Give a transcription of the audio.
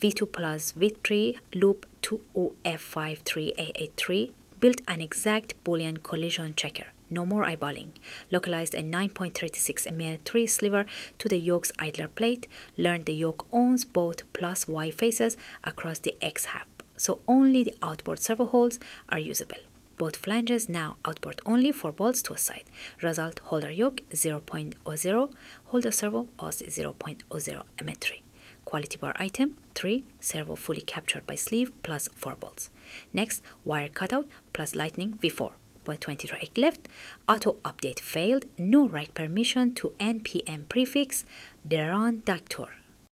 V2 plus V3 loop 2OF53A83 built an exact Boolean collision checker. No more eyeballing. Localized a 9.36 mm 3 sliver to the yoke's idler plate. Learned the yoke owns both plus Y faces across the X hub, so only the outboard servo holes are usable. Both flanges now outboard only for bolts to a side. Result: holder yoke 0.00, holder servo was 0.00 mm3. Quality bar item 3, servo fully captured by sleeve plus 4 bolts. Next, wire cutout plus lightning V4. By 20 right left, auto update failed, no write permission to NPM prefix, Deron Doctor.